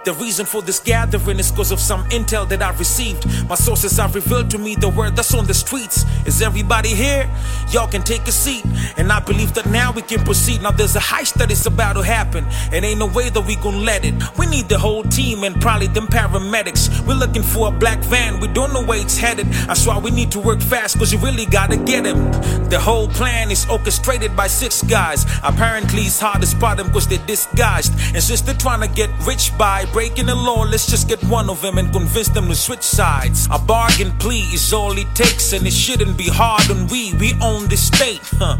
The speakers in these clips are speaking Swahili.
The reason for this gathering is because of some intel that I've received. My sources have revealed to me the word that's on the streets. Is everybody here? Y'all can take a seat. And I believe that now we can proceed. Now there's a heist that is about to happen, and ain't no way that we gon' let it. We need the whole team and probably them paramedics. We're looking for a black van, we don't know where it's headed. That's why we need to work fast, cause you really gotta get him. The whole plan is orchestrated by 6 guys. Apparently it's hard to spot them cause they're disguised. And since they're trying to get rich by breaking the law, let's just get one of them and convince them to switch sides. A bargain plea is all it takes, and it shouldn't be hard on we own the state.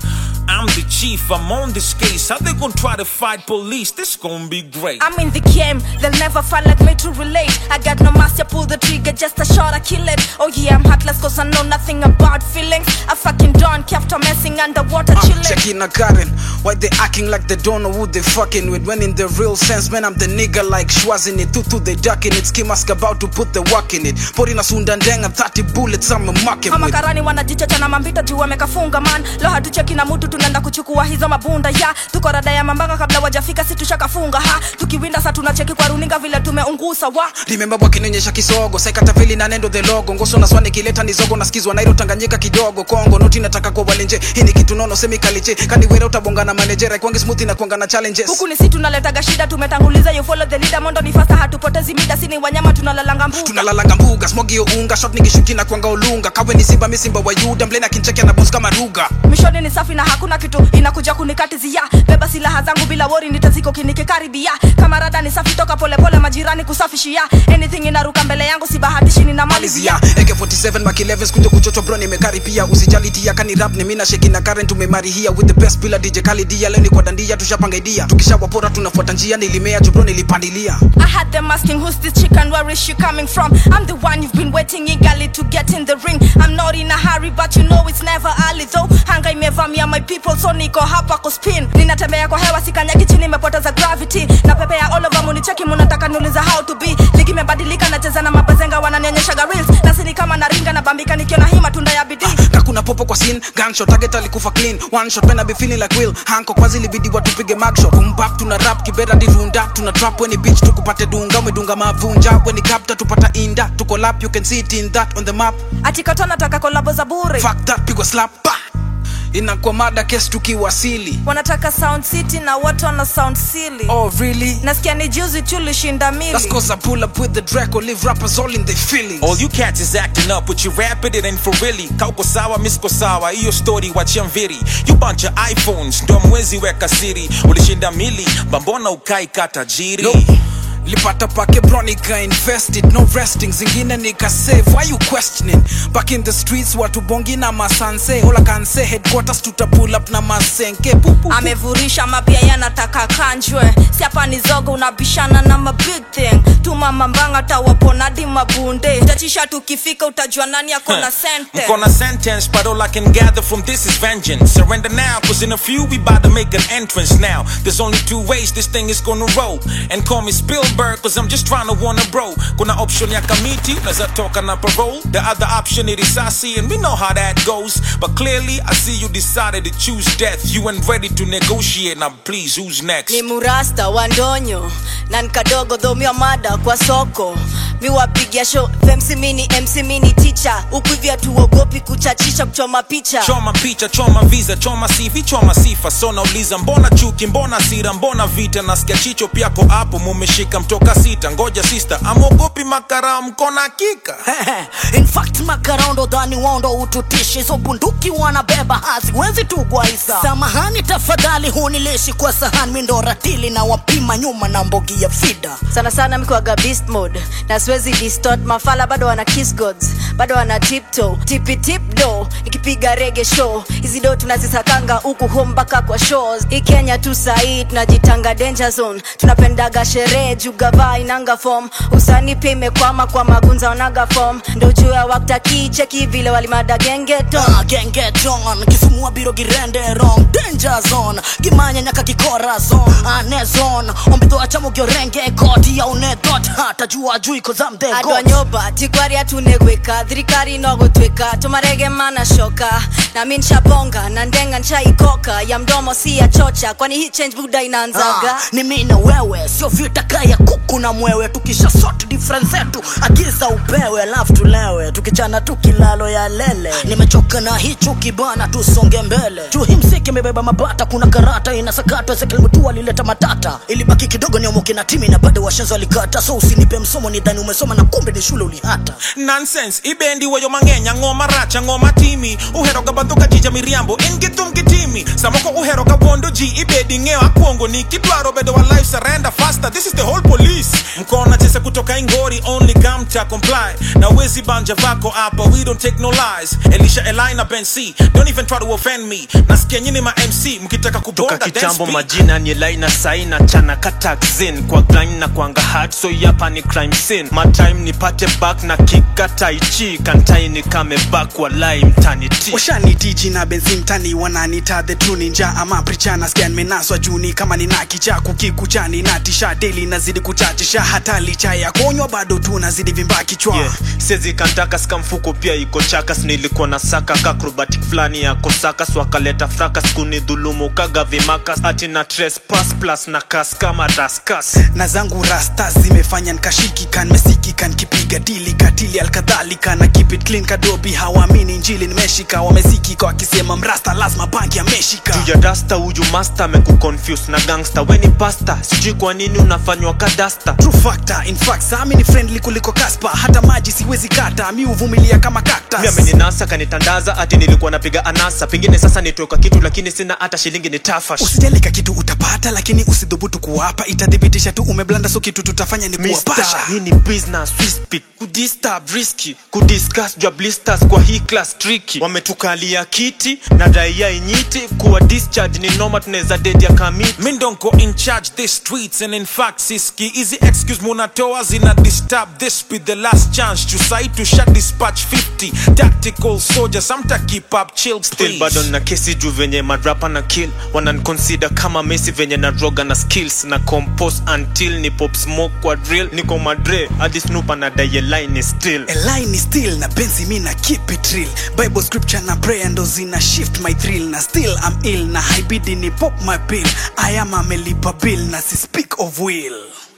I'm the chief, I'm on this case. How they gon' try to fight police? This gon' be great. I'm in the game, they'll never find like me to relate. I got no master, pull the trigger, just a shot, I kill it. Oh yeah, I'm heartless cause I know nothing about feelings. I fucking don't care after messing underwater chilling. Checking a Karen, why they acting like they don't know who they fucking with? When in the real sense, man, I'm the nigga like Schwarz in it. Tutu they ducking it, Ski Mask about to put the work in it. Putting a sundandeng and 30 bullets, I'm a marking with. Amakarani wanajichacha na mambita juu wamekafunga man. Lo hatucheki na mutu tunaenda kuchukua hizo mabunda ya. Tuko rada ya mambanga kabla wajafika si tushakafunga ha. Tukiwinda sa tunacheki kwa runinga vile tumeungusa wa. Remember wakinionyesha kisogo, saikata vili na nendo the logo. Ngoso na swani kileta nizogo, nasikizwa Nairo Tanganyika kidogo. Kongo noti nataka kwa walenje, hii ni kitu nono semi kaliche. Kaniwera utabonga na manejera, kwangi smoothie na kuanga na challenges. Huku ni si tunaletaga shida, tumetanguliza you follow the leader. Mondo ni fasta, hatupotezi mida, sini wanyama tunalalanga mbuga. Tunalalanga mbuga, smogi yo unga, shot nikishuti na kuanga ulunga. Kawe ni simba, mi simba wa Yuda, mblena kincheke na boss kama ruga. Mishoni ni safi na hakuna kitu inakuja kunikatizia. Beba silaha zangu bila worry, nitaziko kinikikaribia. Kamarada ni safi toka pole pole majirani kusafishia. Anything inaruka mbele yangu si bahatishi nina malizia. AK47 Mark 11 kunjo kuchocho bro nimekaribia. Usijali tia kani rap ni mina shaking na current tumemari here with the best pillar DJ Khalid. Leo ni kwa dandia tushapanga idea. Tukishawapora tunafuata njia nilimea jubro nilipandilia. I had them asking who's this chick and where is she coming from. I'm the one you've been waiting eagerly to get in the ring. I'm not in a hurry but you know it's never early though. Hanga imevamia my people so niko hapa kuspin. Ninatembea kwa hewa sikanyaki chini nimepoteza gravity. Na pepea all over municheki munataka niuliza how to be. Ligi imebadilika nacheza na mabazenga wananionyesha reels. Na sini kama naringa na bambika nikiona hii matunda ya bidii. Kakuna popo kwa scene, gunshot target alikufa clean. One shot when I be feeling like Will. Hanko kwazi libidi watupige magshot. Boom bap tuna rap kibera di runda. Tuna trap when bitch tukupate dunga. Umedunga mavunja when capta tupata inda. Tuko lap you can see it in that on the map. Atikata nataka kolabo za bure. Fuck that pigwa slap. Inakuwa mada case tukiwasili. Wanataka Sound City na watu wana sound silly. Oh really? Nasikia ni juzi tulishinda mili. That's cause I pull up with the Draco, leave rappers all in their feelings. All you cats is acting up, but you rapping it ain't for really. Kauko sawa, misko sawa, iyo story wachia mviri. You bunch of iPhones, ndo mwezi weka siri. Ulishinda mili, bambona ukai kata jiri. No. Lipata pake bro nika invested, no resting. Zingine nika save, why you questioning? Back in the streets watu bongi na masanse. All I can say headquarters tuta pull up na masenke. Amevurisha mapia yanataka kanjwe. Siapa ni zogo unabishana na ma big thing. Tuma mambanga tawapona di mabunde. Tachisha tukifika utajua nani akona sentence. Mkona sentence but all I can gather from this is vengeance. Surrender now cause in a few we bout to make an entrance now. There's only 2 ways this thing is gonna roll. And call me Spielberg cause I'm just trying to warn a bro. Kuna option ya kamiti, unaza toka na parole. The other option it is Asi and we know how that goes. But clearly I see you decided to choose death. You ain't ready to negotiate, now please who's next? Ni murasta wandonyo na nkadogo dhomia mada kwa soko. Mi wapigia show MC mini teacher. Ukuvia tuogopi kuchachisha kuchoma picha. Choma picha, choma visa, choma CV, choma sifa. So nauliza mbona chuki, mbona sira, mbona vita. Nasikia chicho piyako hapo mumeshika mtoka sita. Ngoja sister, amogopi makara mkona kika. In fact makara ndo dhani wando ututishi. So bunduki wanabeba haziwezi tugwaisa. Samahani tafadhali hunilishi kwa sahani. Mindo ratili na wapima nyuma na mbogi ya fida. Sana sana mikuaga beast mode. Na siwezi distort mafala bado wana kiss gods. Bado wana tiptoe, tip do. Nikipiga reggae show. Hizi do tunazisakanga huku home baka kwa shows. Hii Kenya tu sahi tunajitanga danger zone. Tunapendaga sherehe jugava inanga form. Usani pia imekwama kwa magunza wanaga form. Ndo jua waktaki cheki vile walimada gengeton. Gengeton, kifumua biro girende wrong. Danger zone, gimanya nyaka kikora zone. Ane zone, ombito achamu gyorenge koti ya unedot. Hata jua jui cause I'm their Adwa god. nyoba tikwari atunegweka thirikari no gutwika tumarege mana shoka na min shabonga na ndenga nchaikoka ya mdomo si ya chocha kwani hii change buda inaanzaga ni mimi na wewe sio vita kaya kuku na mwewe tukisha sort difference zetu agiza upewe love tulewe tukichana tukilalo ya lele nimechoka na hicho kibana tusonge mbele tu himsiki imebeba mabata kuna karata inasakatwa sekilmutu alileta matata ilibaki kidogo ni omoke na timi na bado washenzo walikata so usinipe msomo ni dhani umesoma na kumbe ni shule ulihata nonsense ibendi wayo mangenya ngoma racha ngoma timi uhero gabanduka jija miriambo ingitum kitimi samoko uhero gabondo ji ibedi ngeo akwongo ni kidwaro bedo wa life surrender faster this is the whole police mkona chese kutoka ingori only gamta comply na wezi banja vako hapa we don't take no lies Elisha Elina Ben C don't even try to offend me nasikia nyini ma MC mkitaka kubonda toka kitambo majina ni Laina Saina chana katakzin kwa grind na kwanga hard so yapa ni crime scene my time nipate back na kikata ichi kantai ni kame back wa lai mtani ti washani tiji na benzin tani wananita the true ninja ama preacher na scan menaswa juni kama nina kicha kukikuchani na tisha daily nazidi kuchachisha hata licha ya konywa bado tunazidi vimba kichwa sezi kantaka skamfuko pia iko chakas nilikuwa na saka acrobatic flani ya kosaka swakaleta fracas kuni dhulumu kaga vimakas ati na trespass plus na kas kama raskas na zangu rasta zimefanya nkashiki kan mesiki kan kipiga dili katili alkadhalika na keep it clean kadobi hawamini injili nimeshika wameziki kwa kisema mrasta lazima banki ameshika tuja rasta huyu master mekuconfuse na gangster weni pasta sijui kwa nini unafanywa kadasta true factor in fact sami ni friendly kuliko Kaspa hata maji siwezi kata mi uvumilia kama cactus mimi ameninasa kanitandaza ati nilikuwa napiga anasa pengine sasa nitoka kitu lakini sina hata shilingi nitafash usijalika kitu utapata lakini usidhubutu kuwapa itadhibitisha tu umeblanda so kitu tutafanya ni kuwapasha hii ni business we speak kudisturb risky kudiscuss jua blisters kwa hii class tricky wametukalia kiti na daia inyiti kuwa discharge ni normal tunaweza dead ya kamiti min don't go in charge this streets and in fact siski easy excuse munatoa zina disturb this be the last chance to say to shut dispatch 50 tactical soldiers samta keep up chill still bado na kesi juu venye madrapa na kill wananconsider kama Messi venye na droga na skills na compose until ni pop smoke kwa drill niko madre hadi Snoop na die line still a line still na pensi mi na keep it real Bible scripture na prayer ndo zina shift my thrill na still I'm ill na haibidi ni pop my pill I am amelipa bill na si speak of will